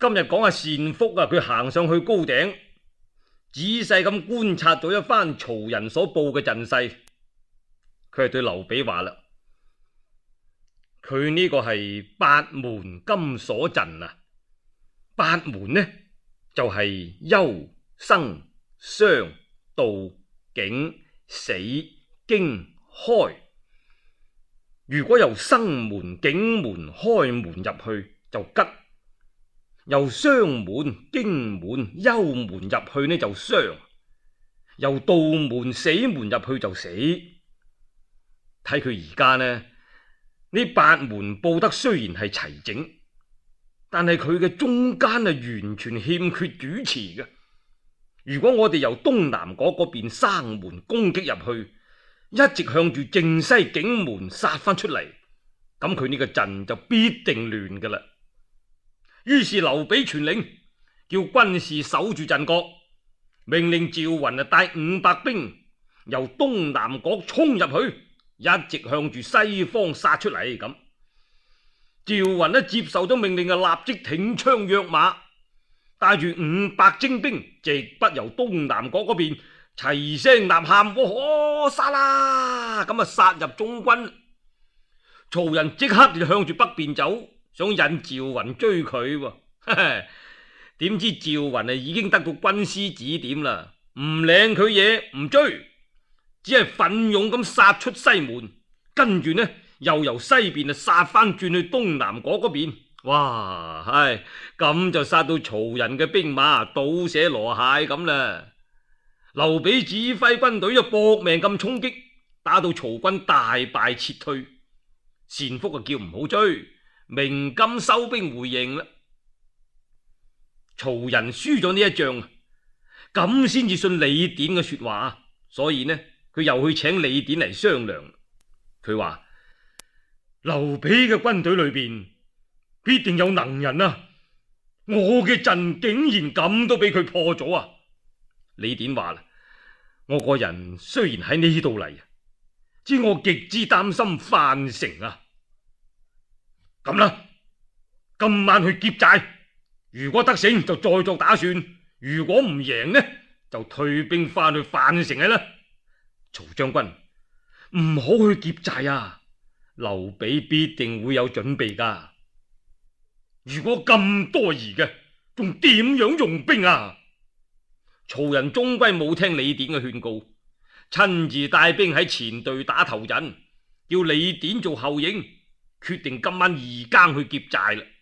今日講下單福啊，佢行上去高頂，仔細咁觀察咗一番曹人所布嘅陣勢。佢係對劉備話啦，佢呢個係八門金鎖陣啊。八門呢就係休、生、傷、盜、景、死、驚、開。如果由生門、景門、開門入去就吉，由傷門、驚門、休門入去呢就傷，由盜門、死門入去就死。睇佢而家呢八門布得雖然係齊整，但係佢嘅中間係完全欠缺主持嘅。如果我哋由東南角嗰邊生門攻擊入去，一直向住正西景門殺翻出嚟，咁佢呢個陣就必定亂噶啦。於是劉備傳令，叫軍士守住陣角，命令趙雲帶500兵由東南角衝入去，一直向住西方殺出嚟。咁趙雲接受咗命令，立即挺槍躍馬，帶住500精兵，直不由東南角嗰邊齊聲吶喊：我殺啦！咁殺入中軍。曹人即刻就向住北邊走，想引趙雲追佢。點知趙雲已經得到軍師指點啦，唔領佢嘢，唔追，只係奮勇咁殺出西門，跟住又由西邊殺翻轉去東南角嗰邊。哇，咁就殺到曹人嘅兵馬倒瀉籮蟹咁啦。劉備指揮軍隊就搏命咁衝擊，打到曹軍大敗撤退。單福叫唔好追，鳴金收兵回營啦。曹人輸咗呢一仗，咁先至信李典嘅說話，所以佢又去請李典嚟商量。佢話劉備嘅軍隊裏邊必定有能人啊，我嘅陣竟然咁都俾佢破咗啊！李典話啦，我個人雖然喺呢度嚟，知我極之擔心樊城啊。咁啦，今晚去劫寨，如果得勝就再作打算，如果唔贏就退兵翻去樊城啦。曹將軍，唔好去劫寨啊，劉備必定會有準備噶。如果咁多疑嘅，仲點樣用兵啊？曹人終歸冇聽李典嘅勸告，親自帶兵喺前隊打頭陣，叫李典做後應，決定今晚2更去劫寨啦。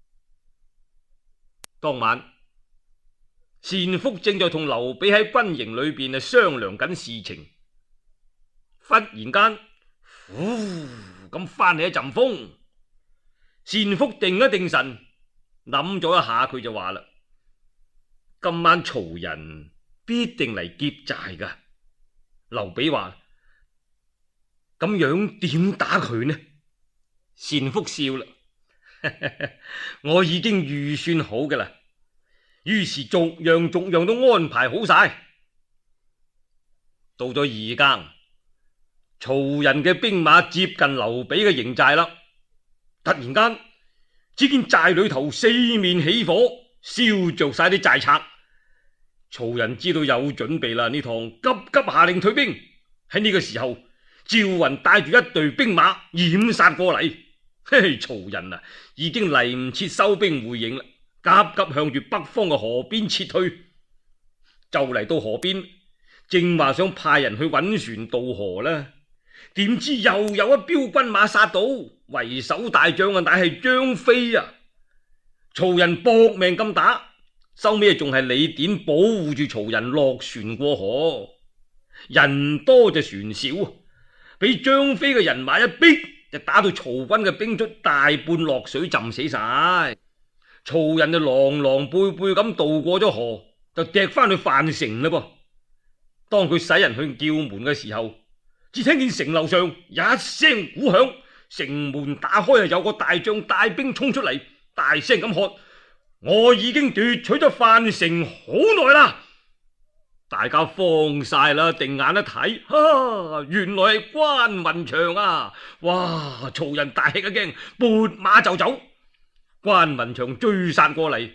當晚，單福正在同劉備喺軍營裏邊商量緊事情，忽然間，呼咁翻嚟一陣風。單福定一定神，諗咗一下，佢就話啦：今晚曹人必定嚟劫寨噶。劉備話：咁樣點打佢呢？單福笑啦，我已經預算好噶啦。於是逐樣都安排好晒。到咗2更，曹人嘅兵馬接近劉備嘅營寨啦。突然間，只見寨裏頭四面起火，燒着晒啲寨賊。曹人知道有準備啦，呢趟急急下令退兵。喺呢個時候，趙雲帶住一隊兵馬掩殺過嚟。曹人啊，已經嚟唔切收兵回營啦，急急向住北方嘅河邊撤退。就嚟到河邊，正話想派人去揾船渡河啦，點知又有一彪軍馬殺到，為首大將乃係張飛啊！曹人搏命咁打，收尾仲係李典保護住曹人落船過河。人多就船少，俾張飛嘅人馬一逼，就打到曹軍嘅兵卒大半落水浸死晒。曹人就狼狼狽狽咁渡過咗河，就趯翻去樊城啦噃。當佢使人去叫門嘅時候，只聽見城樓上一聲鼓響，城門打開，有個大將帶兵衝出嚟，大聲咁喝：我已經奪取咗樊城好耐啦！大家慌晒啦，定眼一睇，原來係關雲長啊！哇！曹人大吃一驚，撥馬就走。關雲長追殺過嚟，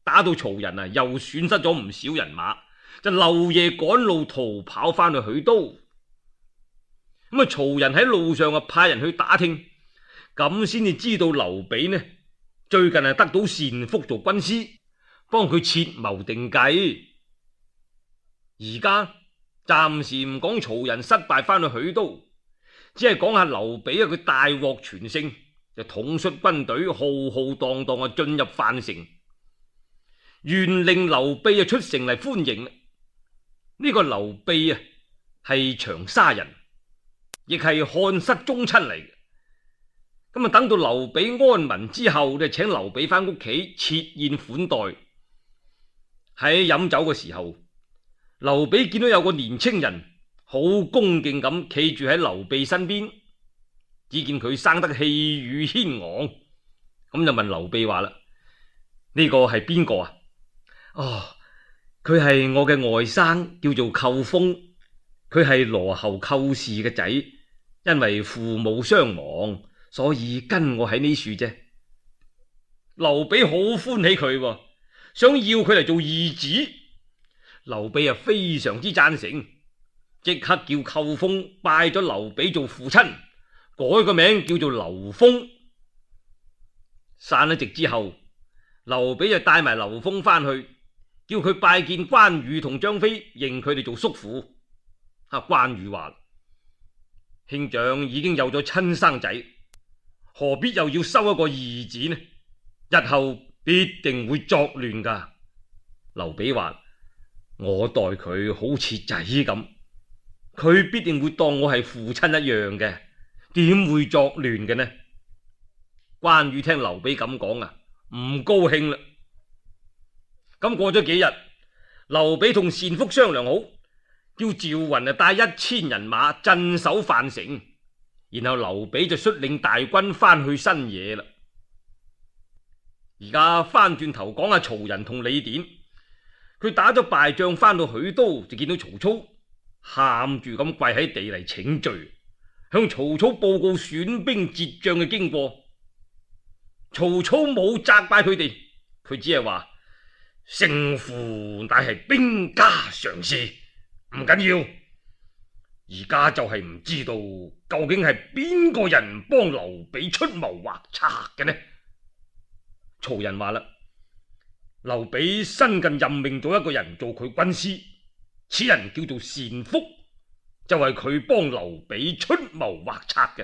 打到曹仁又損失咗唔少人馬，就漏夜趕路逃跑翻去許都。咁曹仁喺路上派人去打聽，咁先至知道劉備呢最近得到單福做軍師，幫佢設謀定計。而家暫時唔講曹仁失敗翻去許都，只係講下劉備佢大獲全勝，就統率軍隊浩浩蕩蕩進入樊城，縣令劉備出城嚟歡迎。呢個劉備係長沙人，亦係漢室宗親嚟嘅。咁等到劉備安民之後，就請劉備翻屋企設宴款待。喺飲酒嘅時候，劉備見到有個年青人好恭敬咁企住喺劉備身邊，只見佢生得氣宇軒昂，咁就問劉備話啦：呢個係邊個啊？哦，佢係我嘅外甥，叫做寇豐，佢係羅侯寇氏嘅仔，因為父母雙亡，所以跟我喺呢處啫。劉備好歡喜佢，想要佢嚟做義子。劉備非常之贊成，即刻叫寇豐拜咗劉備做父親，改個名叫做劉封。散咗席之後，劉備就帶埋劉封翻去，叫佢拜見關羽同張飛，認佢哋做叔父。關羽話：兄長已經有咗親生仔，何必又要收一個義子呢？日後必定會作亂噶。劉備話：我待佢好似仔咁，佢必定會當我係父親一樣嘅，點會作亂嘅呢？關羽聽劉備咁講唔高興啦。咁過咗幾日，劉備同單福商量好，叫趙雲帶1000人馬鎮守樊城，然後劉備就率領大軍翻去新野啦。而家翻轉頭講下曹仁同李典，佢打咗敗仗翻到許都，就見到曹操喊住咁跪喺地嚟請罪，向曹操報告損兵折將嘅經過。曹操冇責怪佢哋，佢只係話勝負乃係兵家常事，唔緊要。而家就係唔知道究竟係邊個人幫劉備出謀劃策嘅呢？曹仁話啦：劉備新近任命咗一個人做佢軍師，此人叫做單福，就係佢幫劉備出謀劃策嘅。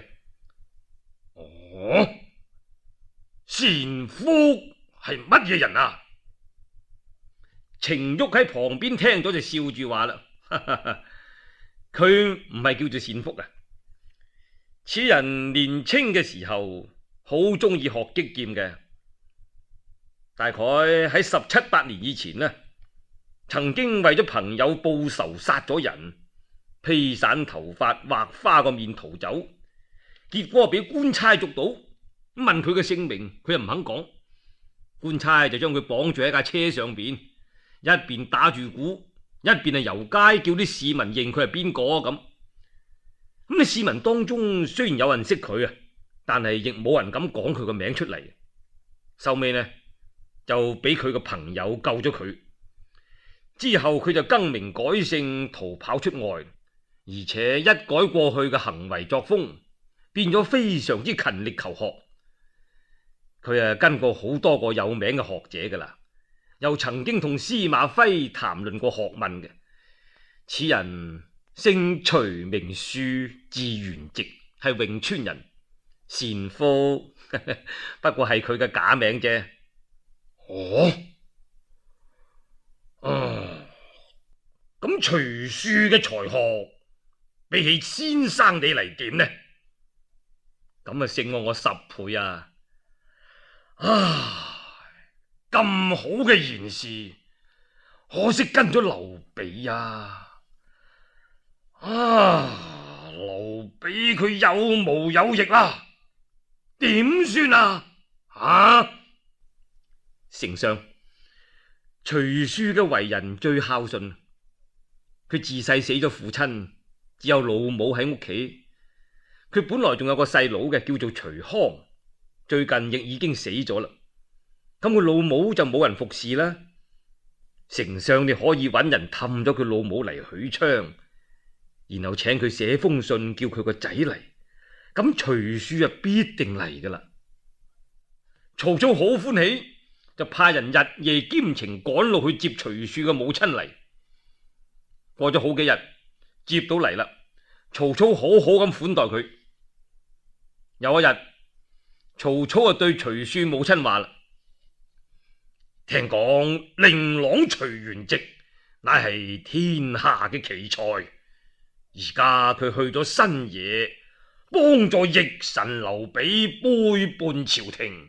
哦，單福係乜嘢人啊？程昱喺旁邊聽咗就笑住話啦：佢唔係叫做單福啊，此人年青嘅時候好中意學擊劍嘅。大概喺17、18年以前呢，曾經為咗朋友報仇殺咗人，披散頭髮畫花個面逃走，結果俾官差捉到，問佢嘅姓名，佢又唔肯講。官差就將佢綁住喺架車上邊，一邊打住鼓，一邊遊街叫啲市民認佢係邊個咁。咁市民當中雖然有人識佢但係亦冇人敢講佢個名出嚟。收尾呢，就俾佢個朋友救咗佢，之後佢就更名改姓逃跑出外，而且一改過去嘅行為作風，變咗非常之勤力求學。佢跟過好多個有名嘅學者噶啦，又曾經同司馬徽談論過學問嘅。此人姓徐名恕，字元直，係潁川人。單福不過係佢嘅假名啫。咁徐庶嘅才學比起先生你嚟點呢？咁勝過我10倍啊！咁好嘅賢士，可惜跟咗劉備啊！劉備佢有毛有翼啦，點算啊？丞相，徐庶嘅為人最孝順，佢自細死咗父親，只有老母喺屋企。佢本來仲有個細佬嘅，叫做徐康，最近亦已經死咗啦。 咁佢老母就冇人服侍啦。丞相你可以揾人氹咗佢老母嚟許昌，然後請佢寫封信叫佢個仔嚟，咁徐庶必定嚟噶啦。曹操好歡喜，就派人日夜兼程趕路去接徐庶嘅母親嚟。過咗好幾日，接到嚟啦。曹操好好咁款待佢。有一日，曹操就對徐庶母親話啦：聽講令郎徐元直乃係天下嘅奇才，而家佢去咗新野，幫助逆臣劉備背叛朝廷。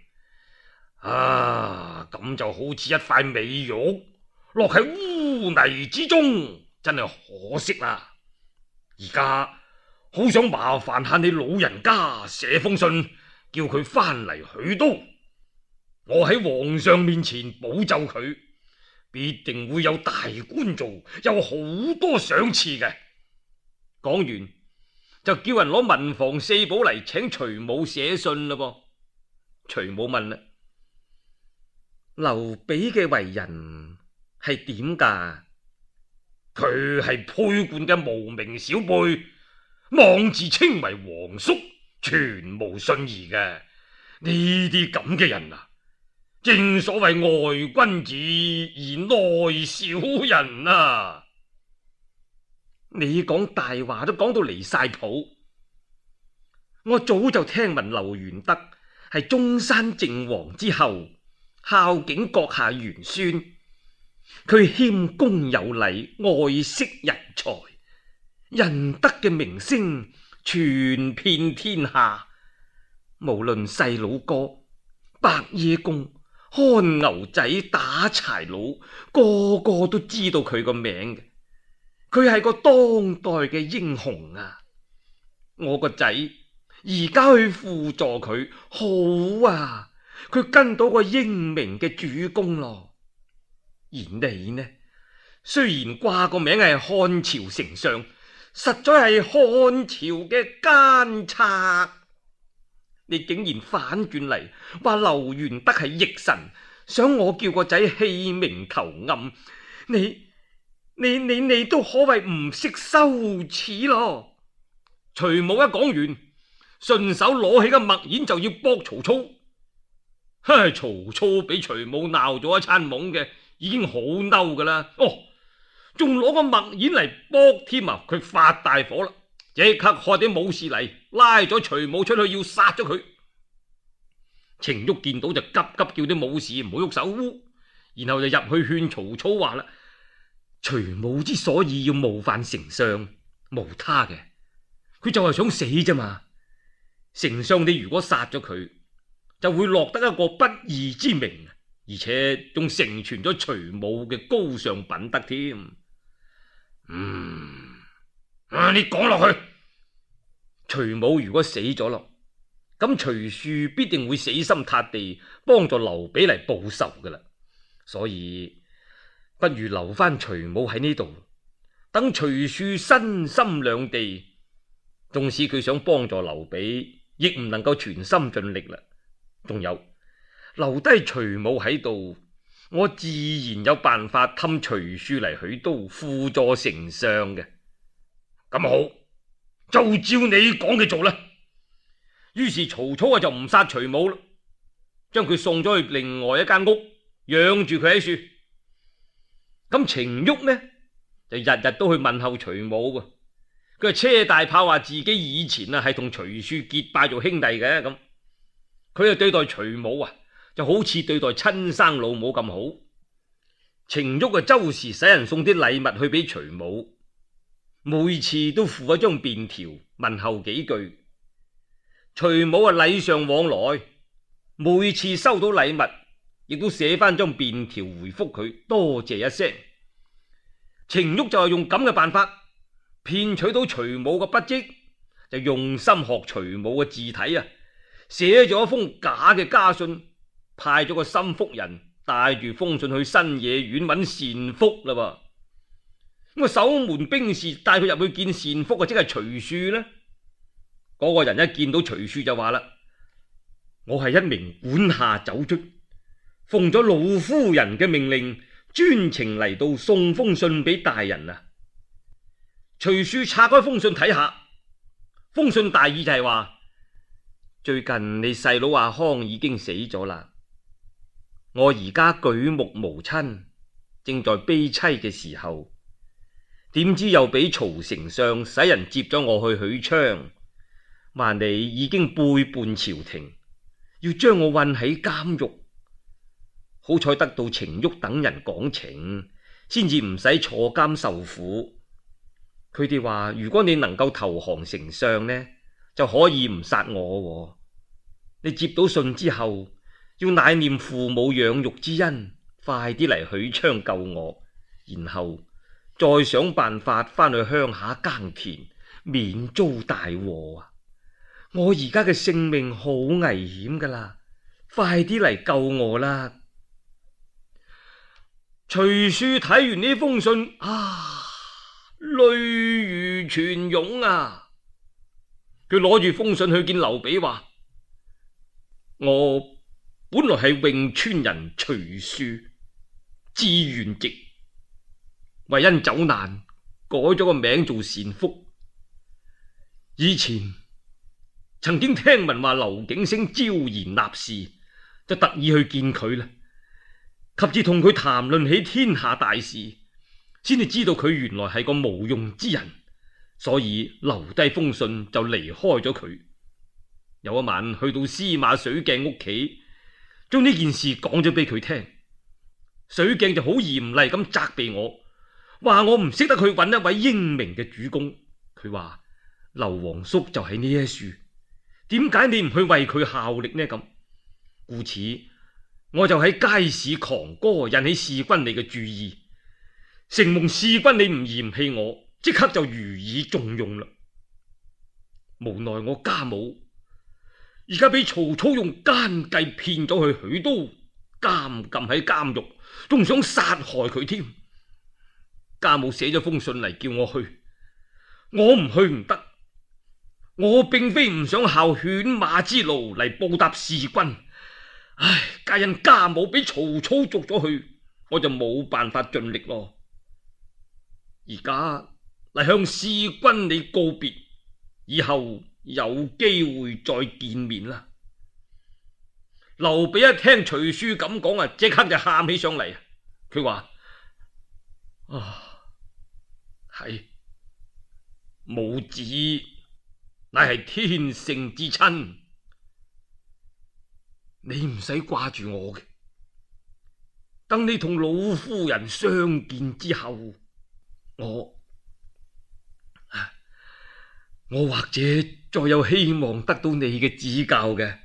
咁就好似一塊美玉落喺污泥之中，真係可惜啦。而家好想麻煩下你老人家寫封信，叫佢翻嚟許都，我喺皇上面前保奏佢，必定會有大官做，有好多賞賜嘅。講完就叫人攞文房四寶嚟請徐母寫信啦噃。徐母問啦：劉備嘅為人係點噶？佢係沛縣嘅無名小輩，妄自稱為皇叔，全無信義嘅。呢啲咁嘅人啊，正所謂外君子而內小人啊！你講大話都講到離晒譜。我早就聽聞劉元德係中山靖王之後，孝景閣下元孫，佢謙恭有禮，愛惜人才，仁德嘅名聲傳遍天下。無論細佬哥、白夜公、看牛仔、打柴佬，個個都知道佢個名嘅。佢係個當代嘅英雄啊！我個仔而家去輔助佢，好啊！佢跟到個英明嘅主公咯。而你呢？雖然掛個名係漢朝丞相，實在係漢朝嘅奸賊。你竟然反轉嚟話劉元德係逆臣，想我叫個仔棄明投暗，你都可謂唔識羞恥咯！徐母一講完，順手攞起個墨硯就要駁曹操。曹操俾徐母鬧咗一餐懵嘅，已經好嬲噶啦。仲攞個墨硯嚟駁添啊！佢發大火啦，即刻喝啲武士嚟拉咗徐母出去，要殺咗佢。程昱見到就急急叫啲武士唔好喐手，然後就入去勸曹操話啦：徐母之所以要冒犯丞相，無他嘅，佢就係想死啫嘛。丞相你如果殺咗佢，就會落得一個不義之名，而且仲成全咗徐母嘅高尚品德添。你講落去。徐母如果死咗咯，咁徐庶必定會死心塌地幫助劉備嚟報仇噶啦。所以不如留翻徐母喺呢度，等徐庶身心兩地。縱使佢想幫助劉備，亦唔能夠全心盡力啦。仲有留低徐母喺度，我自然有辦法氹徐庶嚟許都輔助丞相嘅。咁好，就照你講嘅做啦。於是曹操就唔殺徐母啦，將佢送咗去另外一間屋養住佢喺處。咁程昱呢就日日都去問候徐母噃。佢係車大炮話自己以前係同徐庶結拜做兄弟嘅。咁佢對待徐母就好似對待親生老母咁好。程昱周時使人送啲禮物去俾徐母，每次都附一張便條問候幾句。徐母禮尚往來，每次收到禮物亦都寫翻張便條回覆佢多謝一聲。程昱就係用咁嘅辦法騙取到徐母嘅筆跡，就用心學徐母嘅字體寫咗一封假嘅家信，派咗個心腹人帶住封信去新野縣揾單福啦。咁守門兵士帶佢入去見單福即係徐庶呢。嗰個人一見到徐庶就話啦：我係一名管下走卒， 奉咗老夫人嘅命令，專程嚟到送封信俾大人啊！徐庶拆開封信睇下，封信大意就係話：最近你細佬阿康已經死咗啦，我而家舉目無親，正在悲凄嘅時候，點知又俾曹丞相使人接咗我去許昌，話你已經背叛朝廷，要將我困喺監獄。好彩得到程昱等人講情，先至唔使坐監受苦。佢哋話如果你能夠投降丞相呢，就可以唔殺我。你接到信之後，要乃念父母養育之恩，快啲嚟許昌救我，然後再想辦法翻去鄉下耕田，免遭大禍啊！我而家嘅性命好危險噶啦，快啲嚟救我啦！徐庶睇完呢封信淚如泉湧啊！佢攞住封信去見劉備，話：我本來係潁川人徐庶，字元直，為因走難改咗個名做善福。以前曾經聽聞話劉景升招賢納士，就特意去見佢啦。及至同佢談論起天下大事，先至知道佢原來係個無用之人，所以留低封信就離開咗佢。有一晚去到司馬水鏡屋企，將呢件事講咗俾佢聽。水鏡就好嚴厲咁責備我，話我唔識得去揾一位英明嘅主公。佢話劉皇叔就喺呢一處，點解你唔去為佢效力呢？咁故此我就喺街市狂歌，引起侍君你嘅注意，承蒙侍君你唔嫌棄我，即刻就予以重用啦。無奈我家母而家俾曹操用奸計騙咗去許都，監禁喺監獄，仲想殺害佢添。家母寫咗封信嚟叫我去，我唔去唔得。我並非唔想效犬馬之勞嚟報答侍君。唉，皆因家母俾曹操捉咗去，我就冇辦法盡力咯。而家嚟向侍君你告別，以後有機會再見面啦。劉備一聽徐庶咁講啊，即刻就喊起上嚟。佢話：係母子乃係天性之親。你唔使掛住我嘅，等你同老夫人相見之後，我或者再有希望得到你嘅指教嘅。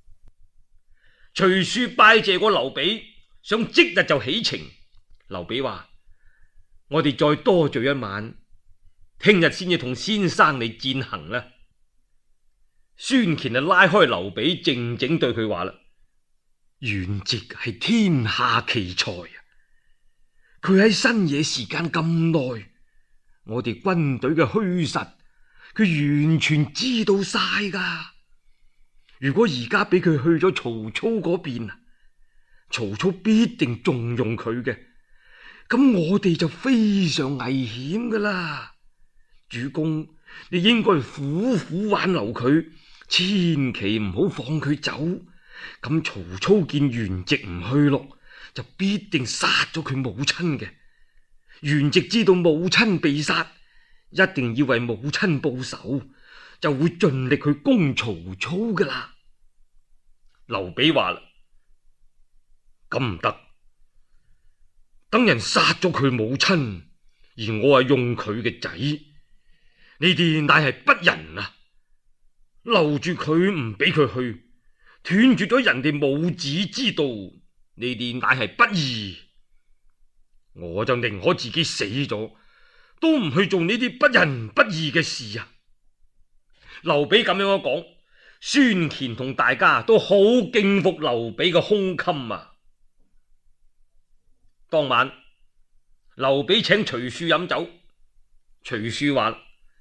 徐庶拜謝過劉備，想即日就起程。劉備話：我哋再多聚一晚，聽日先至同先生你餞行啦。孫乾就拉開劉備，靜靜對佢話啦：元直係天下奇才啊！佢喺新野時間咁耐，我哋軍隊嘅虛實，佢完全知道晒噶。如果而家俾佢去咗曹操嗰邊，曹操必定重用佢嘅，咁我哋就非常危險噶啦。主公，你應該苦苦挽留佢，千祈唔好放佢走。咁曹操見元直唔去咯，就必定殺咗佢母親嘅。元直知道母親被殺，一定要為母親報仇，就會盡力去攻曹操噶啦。劉備話啦：咁唔得，等人殺咗佢母親，而我係用佢嘅仔，你哋乃係不仁啊！留住佢唔俾佢去，斷絕咗人哋母子之道，你哋乃係不義。我就寧可自己死咗，都唔去做呢啲不仁不義嘅事啊！劉備咁樣一講，孫乾同大家都好敬服劉備嘅胸襟啊！當晚，劉備請徐庶飲酒，徐庶話：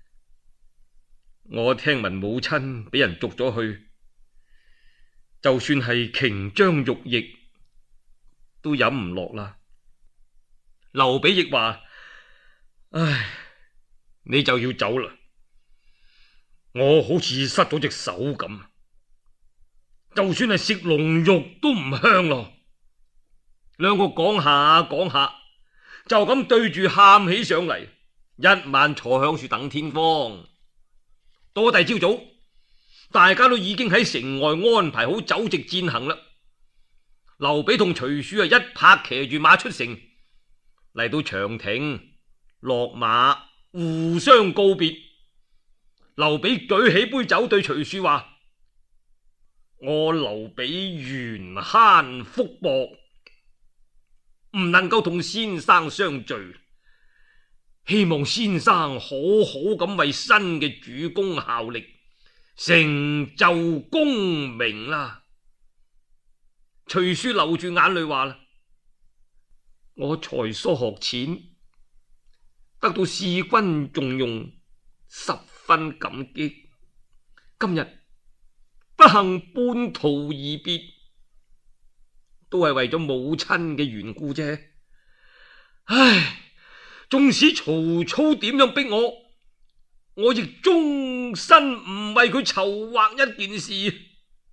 我聽聞母親俾人捉咗去，就算係瓊漿玉液， 都飲唔落啦。劉備亦話：唉，你就要走啦，我好似失咗隻手咁，就算係食龍肉都唔香咯。兩個講下講下，就咁對住喊起上嚟，一晚坐響樹等天光。到咗第朝早，大家都已經喺城外安排好酒席餞行啦。劉備同徐庶一拍騎住馬出城，嚟到長亭落馬互相告別。劉備舉起杯酒對徐庶話：我劉備緣慳福薄，唔能夠同先生相聚，希望先生好好咁為新嘅主公效力，成就功名啦。徐庶流住眼淚話啦：我才疏學淺，得到弑君重用，十分感激。今日不幸半途而別，都係為咗母親嘅緣故啫。唉，縱使曹操點樣逼我，我亦終身唔為佢籌劃一件事。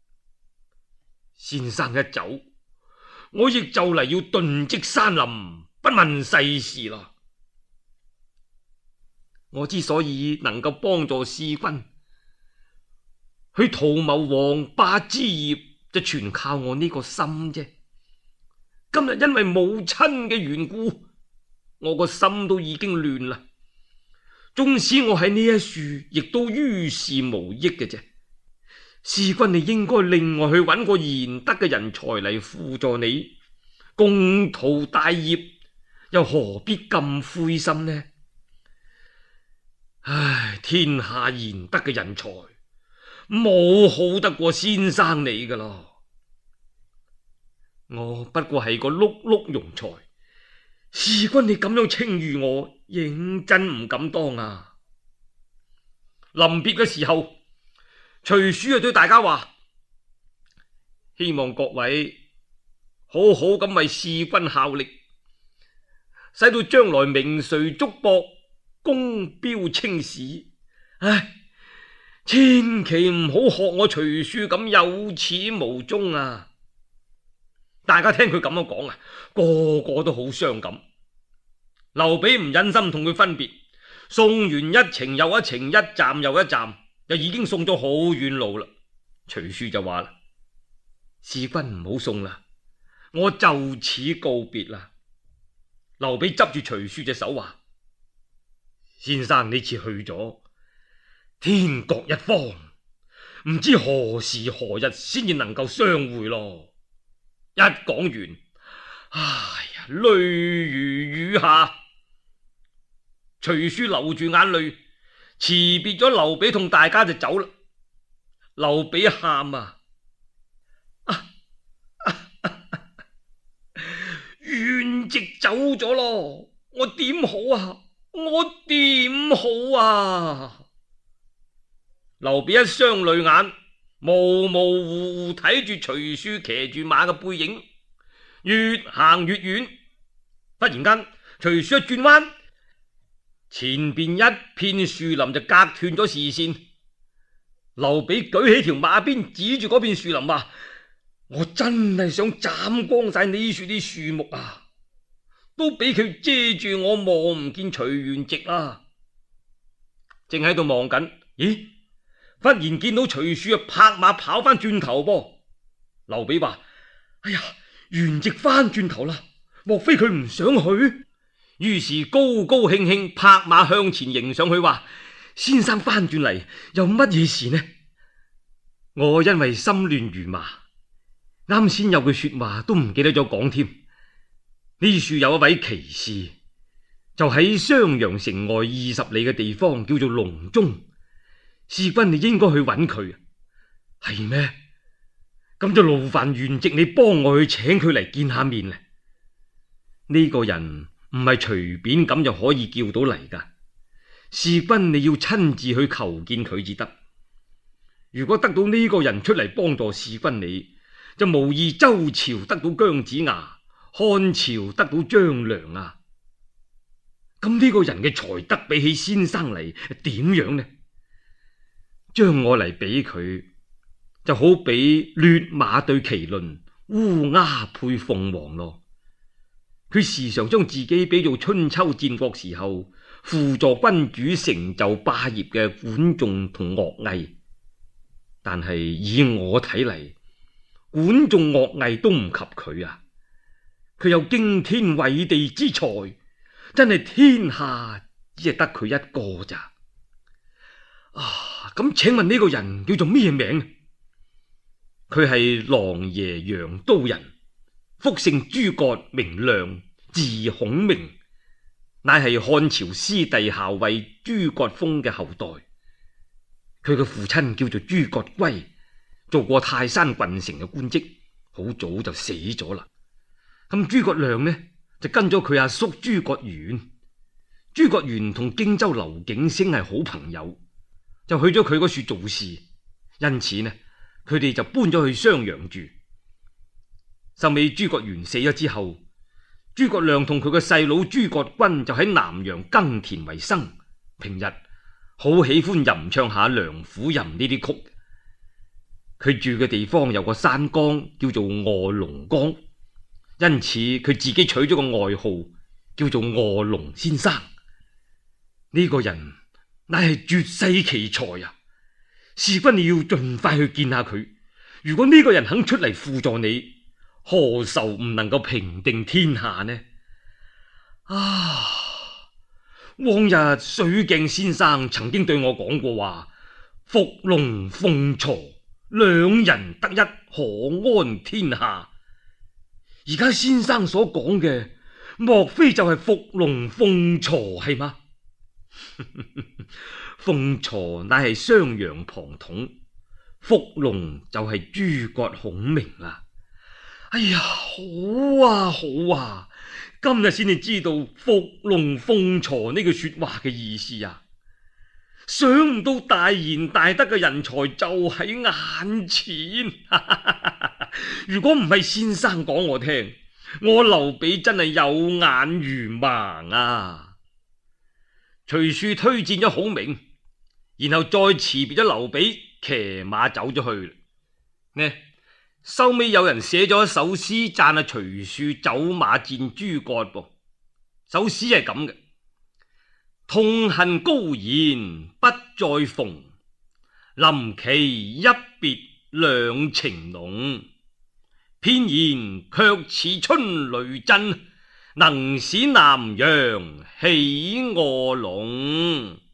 先生一走，我亦就嚟要遁跡山林，不問世事啦。我之所以能夠幫助弑君，去圖謀王霸之業，就全靠我呢個心啫。今日因為母親嘅緣故，我個心都已經亂啦。縱使我喺呢一樹，亦都於事無益嘅啫。弑君，你應該另外去揾個賢德嘅人才嚟輔助你，共圖大業，又何必咁灰心呢？唉，天下賢德嘅人才，冇好得過先生你噶咯。我不過係個碌碌庸才，弑君你咁樣稱譽我，認真唔敢當啊。臨別嘅時候，徐庶就對大家話：希望各位好好咁為弑君效力，使到將來名垂足薄，功標青史。唉，千祈唔好學我徐庶咁有始無終啊！大家聽佢咁樣講啊，個個都好傷感。劉備唔忍心同佢分別，送完一程又一程，一站又一站，就已經送咗好遠路啦。徐庶就話啦：弑君唔好送啦，我就此告別啦。劉備執住徐庶隻手話：先生呢次去咗，天各一方，唔知何時何日先至能夠相會咯。一講完，哎呀，淚如雨下。徐庶流住眼淚，辭別咗劉備同大家就走啦。劉備喊啊，元夕走咗咯，我點好啊？我點好啊？劉備一雙淚眼，模模糊糊睇住徐庶騎住馬嘅背影，越行越遠。忽然間，徐庶一轉彎，前邊一片樹林就隔斷咗視線。劉備舉起條馬鞭，指住嗰片樹林話：我真係想斬光晒呢樹啲樹木啊！都俾佢遮住我，望唔見徐元直啦。正喺度望緊，咦？忽然見到徐庶拍馬跑翻轉頭噃。劉備話：哎呀，元直翻轉頭啦，莫非佢唔想去？於是高高興興拍馬向前迎上去，話：先生翻轉嚟，有乜嘢事呢？我因為心亂如麻，啱先有句說話都唔記得咗講添。呢處有一位奇士，就喺襄陽城外20里嘅地方，叫做隆中。弑君你應該去揾佢，係咩？咁就勞煩元直你幫我去請佢嚟見下面咧。呢個人唔係隨便咁就可以叫到嚟噶，弑君你要親自去求見佢至得。如果得到呢個人出嚟幫助弑君你，就無異周朝得到姜子牙， 漢朝得到張良啊，咁呢個人嘅才德比起先生嚟點樣呢？將我嚟比佢，就好比劣馬對麒麟，烏鴉配鳳凰咯。佢時常將自己比做春秋戰國時候輔助君主成就霸業嘅管仲同樂毅，但係以我睇嚟，管仲樂毅都唔及佢啊！佢有驚天偉地之才，真係天下只係得佢一個咋。啊，咁請問呢個人叫做咩名？佢係琅琊陽都人，復姓諸葛，名亮，字孔明，乃係漢朝師弟校尉諸葛豐嘅後代。佢嘅父親叫做諸葛圭，做過泰山郡丞嘅官職，好早就死咗啦。咁諸葛亮呢，就跟咗佢阿叔諸葛玄。諸葛玄同荊州劉景升係好朋友，就去咗佢嗰處做事，因此呢，佢哋就搬咗去襄陽住。後尾諸葛玄死咗之後，諸葛亮同佢嘅細佬諸葛均就喺南陽耕田為生，平日好喜歡吟唱下《梁甫吟》呢啲曲。佢住嘅地方有個山崗叫做臥龍崗，因此佢自己取咗個外號叫做臥龍先生。呢個人乃係絕世奇才啊！事君你要盡快去見下佢。如果呢個人肯出嚟輔助你，何愁唔能夠平定天下呢？啊！往日水鏡先生曾經對我講過話，伏龍鳳雛兩人得一，可安天下。而家先生所講嘅，莫非就係伏龍鳳雛係嗎？鳳雛乃係襄陽龐統，伏龍就係諸葛孔明啦。哎呀，好啊好啊，今日先至知道伏龍鳳雛呢句說話嘅意思啊！想唔到大賢大德嘅人才就喺眼前。如果唔係先生講我聽，我劉備真係有眼如盲啊！徐庶推薦咗孔明，然後再辭別咗劉備，騎馬走咗去。呢，收尾有人寫咗一首詩讚阿徐庶走馬戰諸葛噃。首詩係咁嘅：痛恨高言不再逢，臨期一別兩情濃。偏言卻似春雷震，能使南陽起臥龍。